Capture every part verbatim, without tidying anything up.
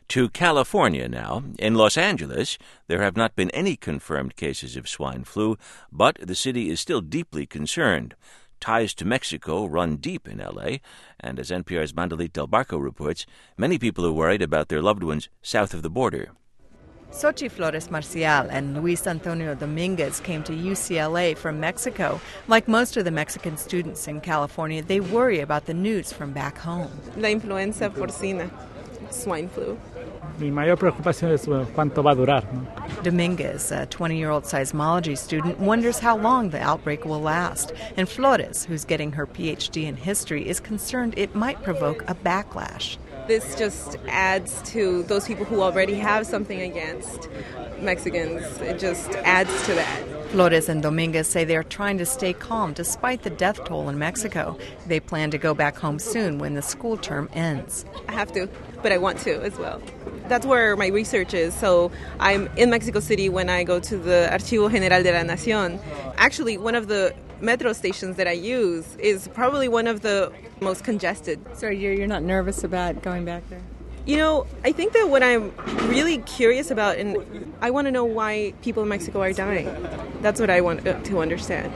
To California now. In Los Angeles, there have not been any confirmed cases of swine flu, but the city is still deeply concerned. Ties to Mexico run deep in L A, and as N P R's Mandalit Del Barco reports, many people are worried about their loved ones south of the border. Xochi Flores Marcial and Luis Antonio Dominguez came to U C L A from Mexico. Like most of the Mexican students in California, they worry about the news from back home. La influenza porcina, swine flu. Mi mayor preocupación es cuánto va a durar, ¿no? Dominguez, a twenty-year-old seismology student, wonders how long the outbreak will last. And Flores, who's getting her P H D in history, is concerned it might provoke a backlash. This just adds to those people who already have something against Mexicans. It just adds to that. Flores and Dominguez say they are trying to stay calm despite the death toll in Mexico. They plan to go back home soon when the school term ends. I have to, but I want to as well. That's where my research is. So I'm in Mexico City when I go to the Archivo General de la Nación. Actually, one of the metro stations that I use is probably one of the most congested. So you're, you're not nervous about going back there? You know, I think that what I'm really curious about, and I want to know why people in Mexico are dying. That's what I want to understand.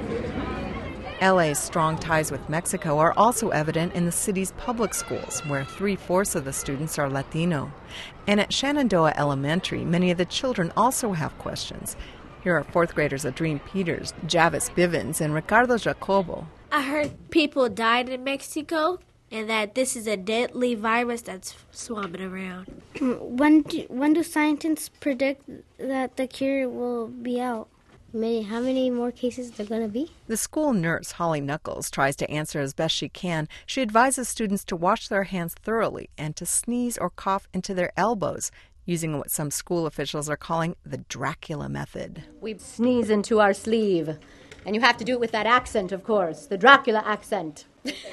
L A's strong ties with Mexico are also evident in the city's public schools, where three-fourths of the students are Latino. And at Shenandoah Elementary, many of the children also have questions. Here are fourth graders Adrene Peters, Javis Bivens, and Ricardo Jacobo. I heard people died in Mexico and that this is a deadly virus that's swamping around. When do, when do scientists predict that the cure will be out? Maybe how many more cases there going to be? The school nurse, Holly Knuckles, tries to answer as best she can. She advises students to wash their hands thoroughly and to sneeze or cough into their elbows, using what some school officials are calling the Dracula method. We sneeze into our sleeve. And you have to do it with that accent, of course, the Dracula accent.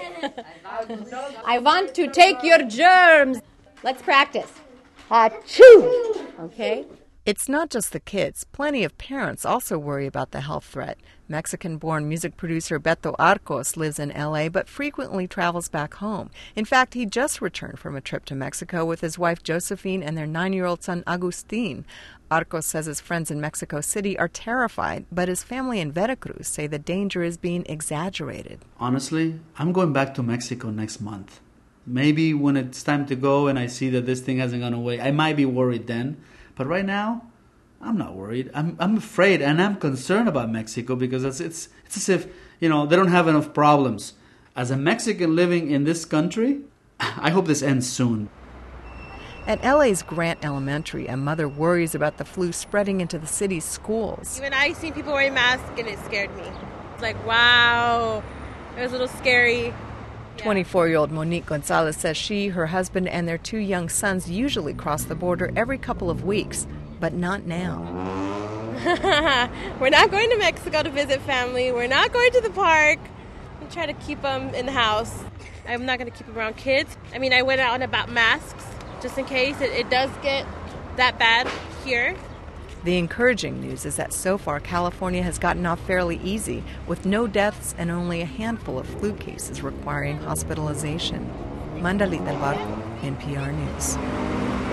I want to take your germs. Let's practice. Achoo! Okay? It's not just the kids. Plenty of parents also worry about the health threat. Mexican-born music producer Beto Arcos lives in L A but frequently travels back home. In fact, he just returned from a trip to Mexico with his wife Josephine and their nine-year-old son Agustin. Arcos says his friends in Mexico City are terrified, but his family in Veracruz say the danger is being exaggerated. Honestly, I'm going back to Mexico next month. Maybe when it's time to go and I see that this thing hasn't gone away, I might be worried then. But right now, I'm not worried. I'm I'm afraid and I'm concerned about Mexico because it's, it's it's as if, you know, they don't have enough problems. As a Mexican living in this country, I hope this ends soon. At L A's Grant Elementary, a mother worries about the flu spreading into the city's schools. Even I seen people wearing masks and it scared me. It's like, wow, it was a little scary. twenty-four-year-old Monique Gonzalez says she, her husband, and their two young sons usually cross the border every couple of weeks, but not now. We're not going to Mexico to visit family. We're not going to the park. We try to keep them in the house. I'm not going to keep them around kids. I mean, I went out about masks just in case it, it does get that bad here. The encouraging news is that so far California has gotten off fairly easy, with no deaths and only a handful of flu cases requiring hospitalization. Mandalit Del Barco, N P R News.